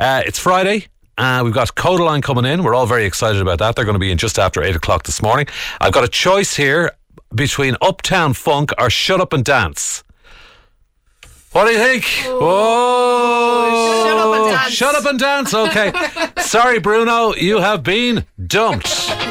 It's Friday. We've got Codaline coming in. We're all very excited about that. They're going to be in just after 8 o'clock this morning. I've got a choice here between Uptown Funk or Shut Up and Dance. What do you think? Whoa! Shut up and dance. Okay. Sorry, Bruno, you have been dumped.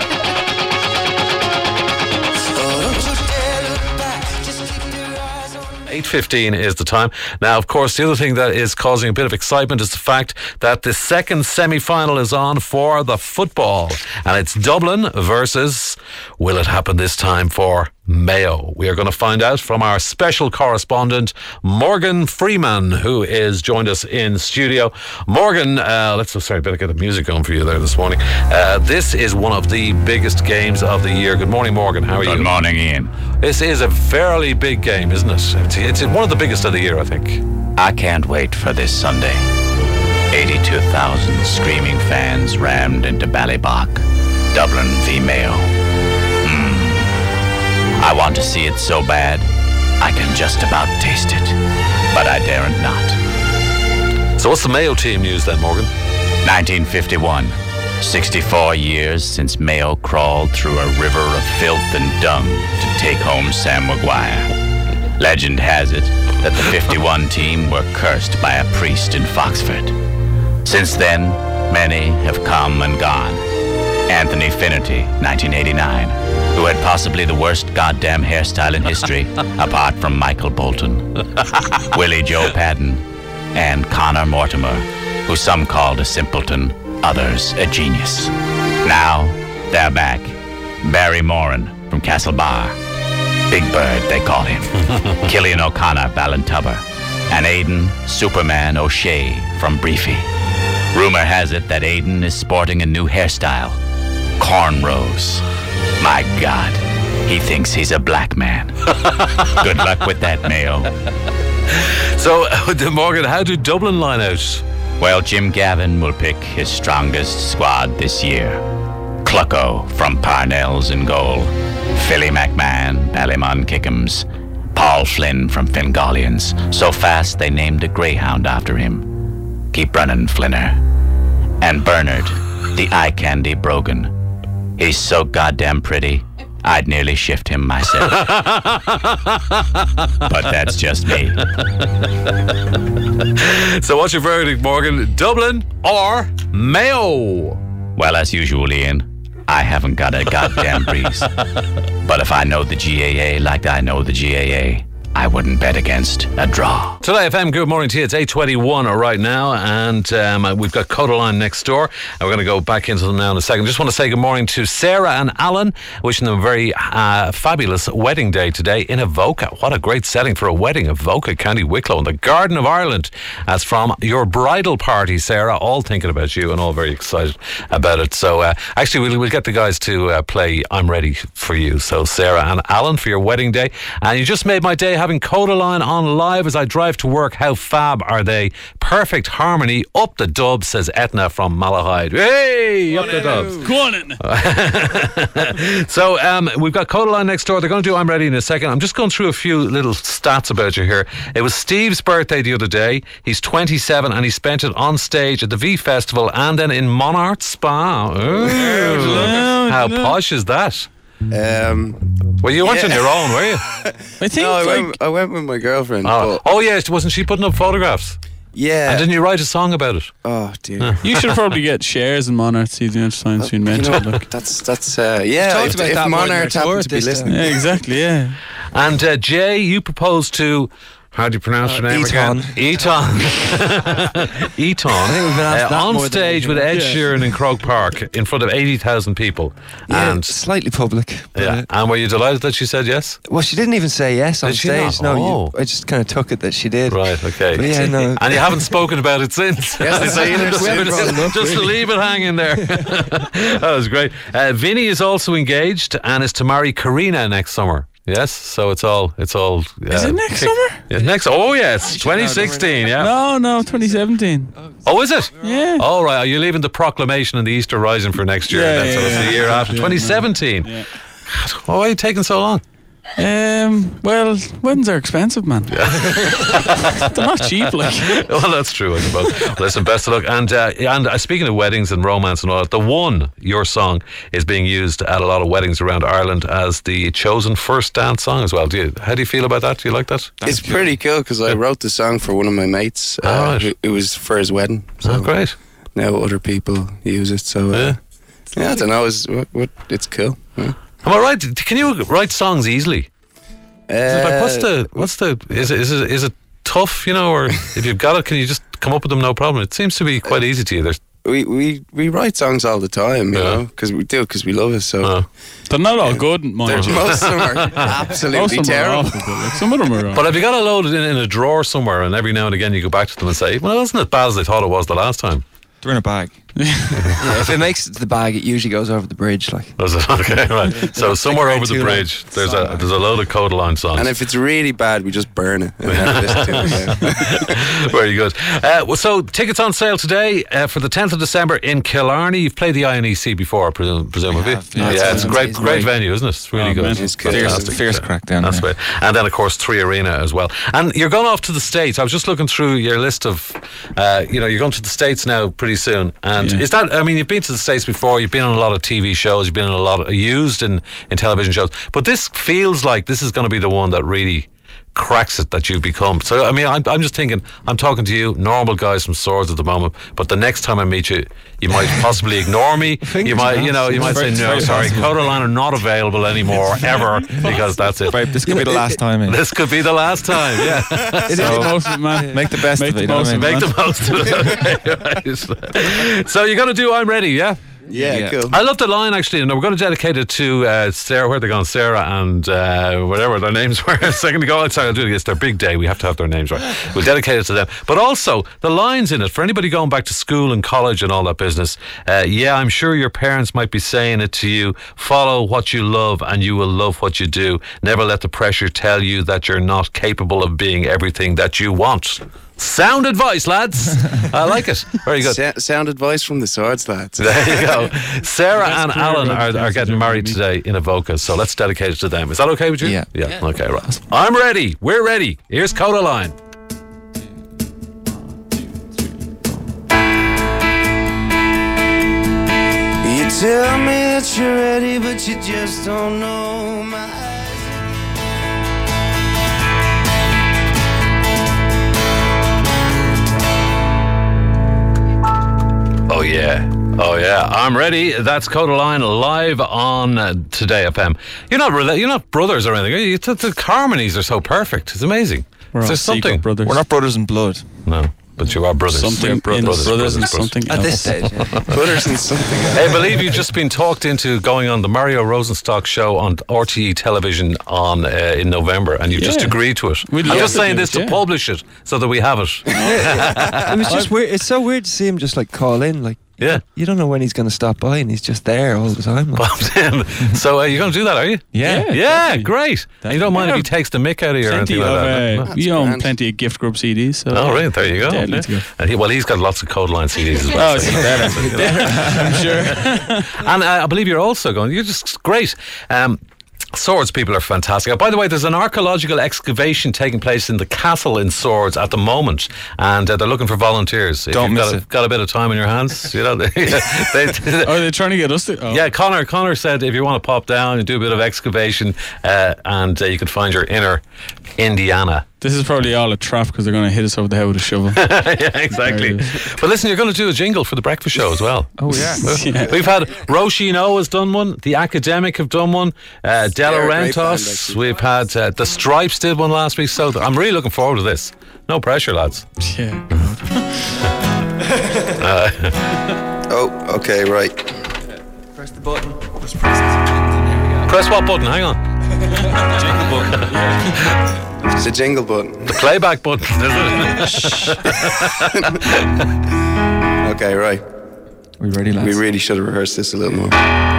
8:15 is the time. Now, of course, the other thing that is causing a bit of excitement is the fact that the second semi-final is on for the football. And it's Dublin versus, will it happen this time for Mayo? We are going to find out from our special correspondent, Morgan Freeman, who is joined us in studio. Morgan, better get the music going for you there this morning. This is one of the biggest games of the year. Good morning, Morgan. How are you? Good morning, Ian. This is a fairly big game, isn't it? It's one of the biggest of the year, I think. I can't wait for this Sunday. 82,000 screaming fans rammed into Ballybock. Dublin v Mayo. I want to see it so bad, I can just about taste it. But I daren't not. So what's the Mayo team news then, Morgan? 1951. 64 years since Mayo crawled through a river of filth and dung to take home Sam Maguire. Legend has it that the 51 team were cursed by a priest in Foxford. Since then, many have come and gone. Anthony Finnerty, 1989, who had possibly the worst goddamn hairstyle in history, apart from Michael Bolton. Willie Joe Padden, and Connor Mortimer, who some called a simpleton, others a genius. Now, they're back. Barry Moran from Castlebar. Big Bird, they call him. Killian O'Connor, Ballintubber. And Aidan Superman O'Shea from Briefy. Rumor has it that Aidan is sporting a new hairstyle. Cornrows. My God, he thinks he's a black man. Good luck with that, Mayo. So, Morgan, how do Dublin line out? Well, Jim Gavin will pick his strongest squad this year. Clucko from Parnell's in goal. Philly McMahon, Ballymun Kickham's. Paul Flynn from Fingalians. So fast they named a greyhound after him. Keep running, Flinner. And Bernard, the eye candy Brogan. He's so goddamn pretty, I'd nearly shift him myself. But that's just me. So what's your verdict, Morgan? Dublin or Mayo? Well, as usual, Ian, I haven't got a goddamn breeze. But if I know the GAA like I know the GAA, I wouldn't bet against a draw. Today FM, good morning to you. It's 8:21 right now, and we've got Codaline next door, and we're going to go back into them now in a second. Just want to say good morning to Sarah and Alan, wishing them a very fabulous wedding day today in Avoca. What a great setting for a wedding, Avoca, County Wicklow, in the Garden of Ireland. That's from your bridal party, Sarah, all thinking about you and all very excited about it. So actually, we'll get the guys to play I'm Ready for You. So Sarah and Alan for your wedding day, and you just made my day having Codaline on live as I drive to work. How fab are they? Perfect harmony. Up the dub, says Etna from Malahide. Hey, up the dubs. Go on in. So we've got Codaline next door. They're going to do I'm Ready in a second. I'm just going through a few little stats about you here. It was Steve's birthday the other day. He's 27 and he spent it on stage at the V Festival and then in Monart Spa. Ooh, how posh is that? Well, you weren't on your own, were you? I think I went with my girlfriend. Oh yes, wasn't she putting up photographs? Yeah. And didn't you write a song about it? Oh dear. you should probably get shares in Monart. See the science being mentioned. That's yeah. If Monart happened to be listening. Yeah, exactly. Yeah. And Jay, you proposed to. How do you pronounce your name again? Eton. Eton. I think we've been asked that on more stage with Ed Sheeran in Croke Park in front of 80,000 people. Yeah, and slightly public. Yeah. And were you delighted that she said yes? Well, she didn't even say yes on stage. No, I just kind of took it that she did. Right, okay. But yeah, no. And you haven't spoken about it since. Yes, just to leave it hanging there. That was great. Vinny is also engaged and is to marry Karina next summer. Yes, so it's all. Is it next summer? Yeah, next. Oh yes, 2016. Yeah. No, 2017. Oh, is it? Yeah. All right. Are you leaving the proclamation and the Easter Rising for next year? So it's the year after 2017. Yeah. Why are you taking so long? Well, weddings are expensive, man. They're not cheap, like. Well, that's true, I suppose. Listen, best of luck. And speaking of weddings and romance and all that, your song, is being used at a lot of weddings around Ireland as the chosen first dance song as well. How do you feel about that? Do you like that? It's pretty cool because I wrote the song for one of my mates. It was for his wedding. So great. Now other people use it. So I don't know. It's cool. Yeah. Am I right? Can you write songs easily? Is it tough, or if you've got it, can you just come up with them no problem? It seems to be quite easy to you. We write songs all the time, you know, because we love it. So they're not all good, mind you. Most of them are absolutely terrible. Some of them are. But have you got a load in a drawer somewhere, and every now and again you go back to them and say, "Well, it wasn't as bad as I thought it was the last time." They're in a bag. If it makes it to the bag, it usually goes over the bridge. Like, does it? Okay, right. So somewhere over the bridge, there's a load of Codaline songs. And if it's really bad, we just burn it. And never listen to it again. Very good. So tickets on sale today for the 10th of December in Killarney. You've played the INEC before, presumably. Yeah, it's a great venue, isn't it? It's really good. It's fierce crackdown. That's right. And then of course 3 Arena as well. And you're going off to the States. I was just looking through your list of, you're going to the States now pretty soon. And is that? I mean, you've been to the States before. You've been on a lot of TV shows. You've been in a lot of used in television shows. But this feels like this is going to be the one that really cracks it that you've become. So I mean, I'm just thinking, I'm talking to you, normal guys from Swords at the moment, but the next time I meet you, you might possibly ignore me. You might say, no, sorry, Codaline are not available anymore ever, because that's it. Right, this could be the last time. This could be the last time. Yeah. So, most of it, man. Make the best of it. Make the most of it. Okay, right. So you're going to do I'm Ready, yeah? Yeah, cool. I love the line, actually, and we're going to dedicate it to Sarah. Where are they gone? Sarah and whatever their names were a second ago. Sorry, I'll do it. It's their big day. We have to have their names right. We'll dedicate it to them. But also, the lines in it, for anybody going back to school and college and all that business, I'm sure your parents might be saying it to you. Follow what you love and you will love what you do. Never let the pressure tell you that you're not capable of being everything that you want. Sound advice, lads. I like it. Very good. Sound advice from the Swords lads. There you go. Sarah and Alan are getting married today in Avoca, so let's dedicate it to them. Is that okay with you? Yeah. Okay, right. I'm ready. We're ready. Here's Codaline. You tell me that you're ready, but you just don't know my eyes. Oh yeah, I'm ready. That's Codaline live on Today FM. You're not brothers or anything. The harmonies are so perfect. It's amazing. There's something. Brothers. We're not brothers in blood. No, but you are brothers. Something brothers and something at this stage. Brothers and something else. I believe you've just been talked into going on the Mario Rosenstock show on RTE television in November, and you've just agreed to it. I'm just saying this to publish it so that we have it. It was just weird. It's so weird to see him just like call in, like. Yeah. You don't know when he's going to stop by, and he's just there all the time. So you're going to do that, are you? Yeah, great. And you don't mind if he takes the mick out of you or anything like that? We own plenty of gift group CDs. So right, there you go. And he's got lots of Codaline CDs as well. I'm sure. And I believe you're also you're just great. Swords people are fantastic. By the way, there's an archaeological excavation taking place in the castle in Swords at the moment, and they're looking for volunteers. If you've got a bit of time in your hands, are they trying to get us to? Yeah, Connor said if you want to pop down and do a bit of excavation, and you can find your inner Indiana. This is probably all a trap because they're going to hit us over the head with a shovel. Yeah, exactly. But listen, you're going to do a jingle for the breakfast show as well. Oh, yeah. We've had Roisin O has done one. The Academic have done one. De Laurentiis. We've had the Stripes did one last week. So I'm really looking forward to this. No pressure, lads. Yeah. Okay, right. Press the button. Just press it. Press what button? Hang on. Jingle button. It's a jingle button. The playback button, isn't it? Okay, right. We ready, lads? We really should have rehearsed this a little more.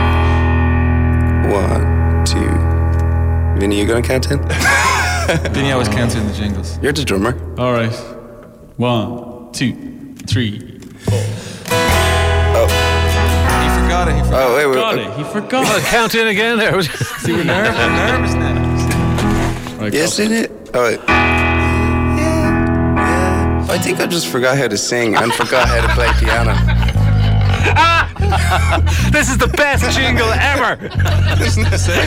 1, 2. Vinny, you going to count in? Vinny always counts in the jingles. You're the drummer. All right. 1, 2, 3, 4. He forgot it. He forgot. Count in again there. See, we're nervous now. Yes, it is. Oh, yeah. I think I just forgot how to sing and forgot how to play piano. This is the best jingle ever. This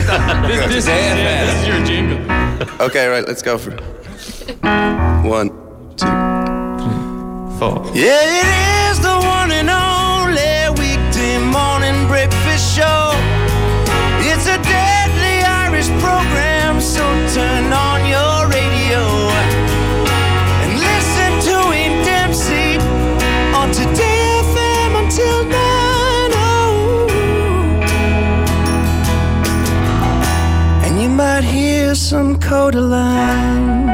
is your jingle. Okay, right, let's go for it. 1, 2, 4. Yeah, it is the one and only weekday morning breakfast show. It's a deadly Irish program, so turn on your radio and listen to Ian Dempsey on Today FM until 9. And you might hear some Codaline.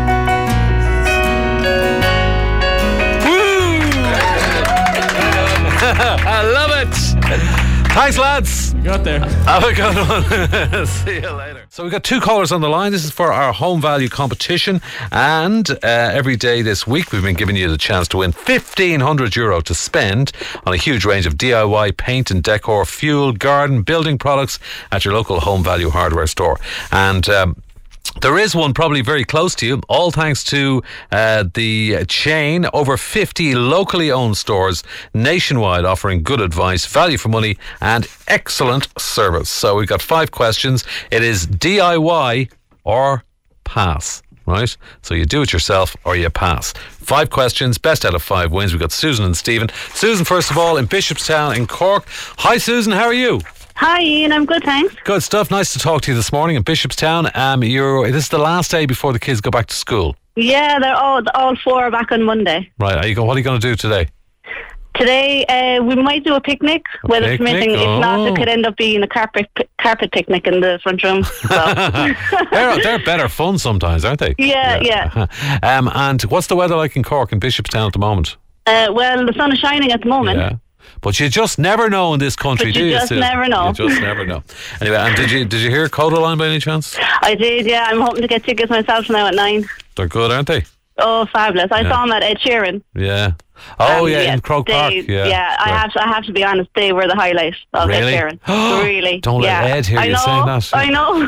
I love it. Thanks, lads. You got there. Have a good one. See you later. So we've got 2 callers on the line. This is for our home value competition. And every day this week, we've been giving you the chance to win €1,500 to spend on a huge range of DIY paint and decor, fuel, garden, building products at your local home value hardware store. And there is one probably very close to you, all thanks to the chain, over 50 locally owned stores nationwide offering good advice, value for money and excellent service. So we've got 5 questions. It is DIY or pass, right? So you do it yourself or you pass. 5 questions, best out of 5 wins. We've got Susan and Stephen. Susan, first of all, in Bishopstown in Cork. Hi, Susan, how are you? Hi Ian, I'm good, thanks. Good stuff. Nice to talk to you this morning in Bishopstown. This is the last day before the kids go back to school. Yeah, they're all 4 are back on Monday. Right. What are you going to do today? Today, we might do a picnic, weather permitting. If not, it could end up being a carpet picnic in the front room. So. They're better fun sometimes, aren't they? Yeah. And what's the weather like in Cork and Bishopstown at the moment? Well, the sun is shining at the moment. Yeah. But you just never know in this country, do you? You just never know. You just never know. Anyway, and did you hear Codaline by any chance? I did, yeah. I'm hoping to get tickets myself now at 9. They're good, aren't they? Oh, fabulous. I saw them at Ed Sheeran. Yeah. Oh, in Croke Park. Yeah, I have to be honest, they were the highlight of really? Ed Sheeran. Really. Don't let Ed hear you saying that. I know.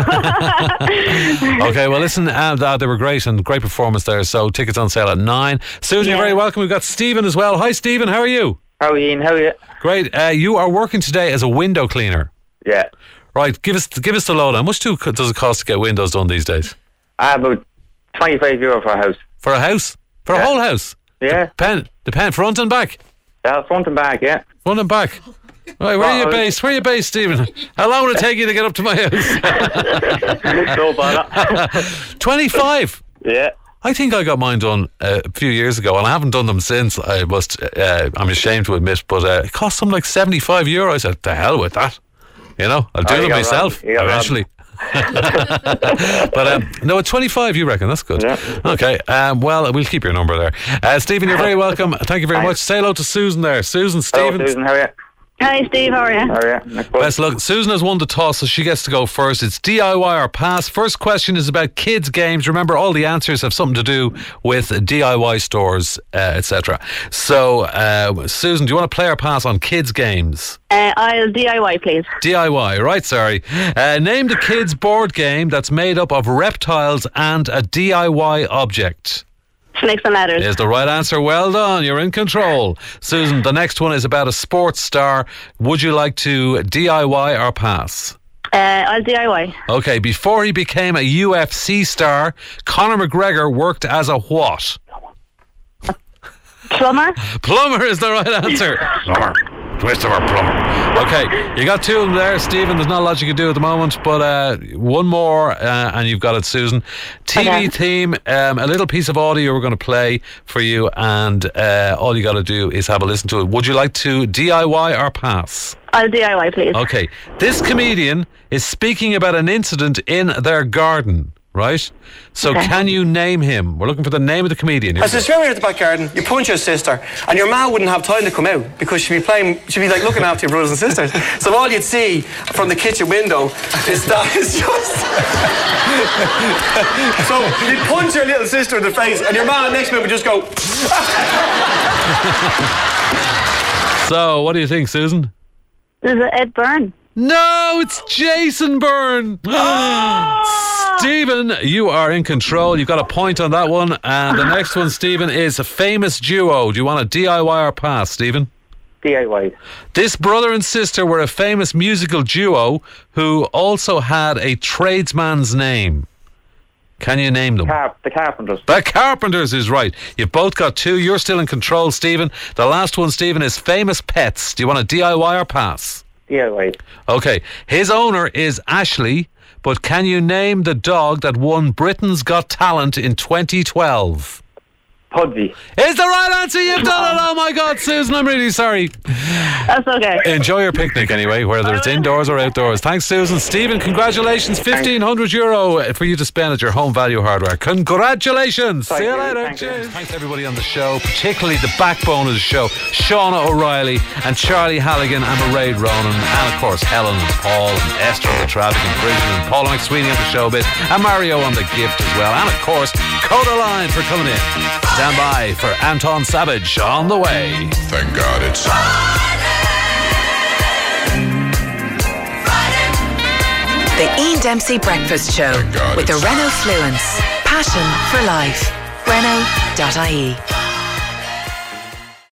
Okay, well, listen, they were great and great performance there. So tickets on sale at 9. Susan, you're very welcome. We've got Stephen as well. Hi, Stephen. How are you? How are you, Ian? How are you? Great. You are working today as a window cleaner. Yeah. Right. Give us the lowdown. How much does it cost to get windows done these days? About €25 for a house. For a house? For a whole house? Yeah. Depend front and back? Yeah, front and back, yeah. Front and back. Right, where are you based? Where are you based, Stephen? How long will it take you to get up to my house? No bother. 25? Yeah. I think I got mine done a few years ago, and I haven't done them since. I'm ashamed to admit, but it cost something like €75. I said, "The hell with that," I'll do them myself eventually. But no, at 25, you reckon? That's good. Yeah. Okay. Well, we'll keep your number there. Stephen, you're very welcome. Thank you very much. Say hello to Susan there. Susan, Stephen. Hello, Susan. How are you? Hi, Steve. How are you? Best luck. Susan has won the toss, so she gets to go first. It's DIY or pass. First question is about kids' games. Remember, all the answers have something to do with DIY stores, etc. So, Susan, do you want to play or pass on kids' games? I'll DIY, please. DIY, right, sorry. Name the kids' board game that's made up of reptiles and a DIY object. Snakes and ladders. Is the right answer. Well done. You're in control. Susan, the next one is about a sports star. Would you like to DIY or pass? I'll DIY. Okay, before he became a UFC star, Conor McGregor worked as a what? Plumber? Plumber is the right answer. Plumber. Christopher Plumber. Okay, you got 2 of them there, Stephen. There's not a lot you can do at the moment, but one more and you've got it, Susan. TV theme, a little piece of audio we're going to play for you, and all you got to do is have a listen to it. Would you like to DIY or pass? I'll DIY, please. Okay, this comedian is speaking about an incident in their garden. Right? So can you name him? We're looking for the name of the comedian. I said, "You're at the back garden, you punch your sister, and your ma wouldn't have time to come out because she'd be like looking after your brothers and sisters. So all you'd see from the kitchen window is that it's just..." So you'd punch your little sister in the face, and your ma next to me would just go... So, what do you think, Susan? Is it Ed Byrne? No, it's Jason Byrne. Stephen, you are in control. You've got a point on that one. And the next one, Stephen, is a famous duo. Do you want a DIY or pass, Stephen? DIY. This brother and sister were a famous musical duo who also had a tradesman's name. Can you name them? The Carpenters. The Carpenters is right. You've both got 2. You're still in control, Stephen. The last one, Stephen, is famous pets. Do you want a DIY or pass? DIY. Okay. His owner is Ashley, but can you name the dog that won Britain's Got Talent in 2012? Pudsey. Is the right answer. You've done it. Oh my God, Susan, I'm really sorry. That's okay. Enjoy your picnic anyway, whether it's indoors or outdoors. Thanks, Susan. Stephen, congratulations. €1,500 for you to spend at your Home Value Hardware. Congratulations. See you later. Cheers. Thanks everybody on the show, particularly the backbone of the show, Shauna O'Reilly and Charlie Halligan and Mairead Ronan, and of course Helen and Paul and Esther on the traffic and Bridget and Paula McSweeney on the showbiz and Mario on the gift as well, and of course Codaline for coming in. Stand by for Anton Savage on the way. Thank God it's The Ian Dempsey Breakfast Show with the Renault Fluence. Passion for life. Renault.ie